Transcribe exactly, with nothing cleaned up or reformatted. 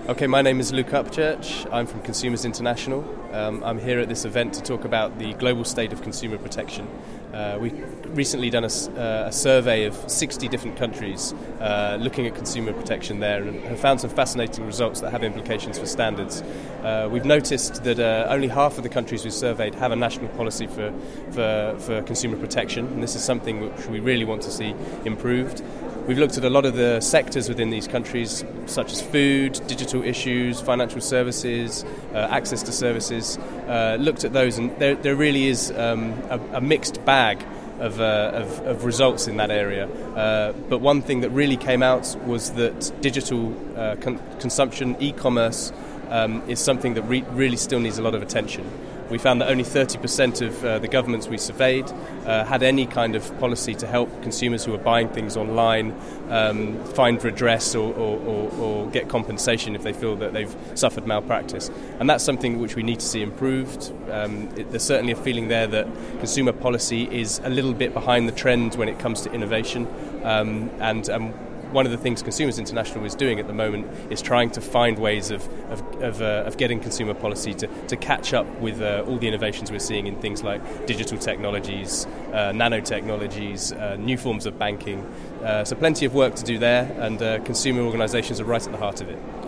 Okay, my name is Luke Upchurch. I'm from Consumers International. Um, I'm here at this event to talk about the global state of consumer protection. Uh, we've recently done a, uh, a survey of sixty different countries uh, looking at consumer protection there and have found some fascinating results that have implications for standards. Uh, we've noticed that uh, only half of the countries we surveyed have a national policy for, for, for consumer protection, and this is something which we really want to see improved. We've looked at a lot of the sectors within these countries, such as food, digital issues, financial services, uh, access to services, uh, looked at those, and there, there really is um, a, a mixed bag of, uh, of, of results in that area. Uh, but one thing that really came out was that digital uh, con- consumption, e-commerce, um, is something that re- really still needs a lot of attention. We found that only thirty percent of uh, the governments we surveyed uh, had any kind of policy to help consumers who are buying things online um, find redress or, or, or, or get compensation if they feel that they've suffered malpractice. And that's something which we need to see improved. Um, it, there's certainly a feeling there that consumer policy is a little bit behind the trend when it comes to innovation. Um, and um, One of the things Consumers International is doing at the moment is trying to find ways of of, of, uh, of getting consumer policy to, to catch up with uh, all the innovations we're seeing in things like digital technologies, uh, nanotechnologies, uh, new forms of banking. Uh, so plenty of work to do there, and uh, consumer organisations are right at the heart of it.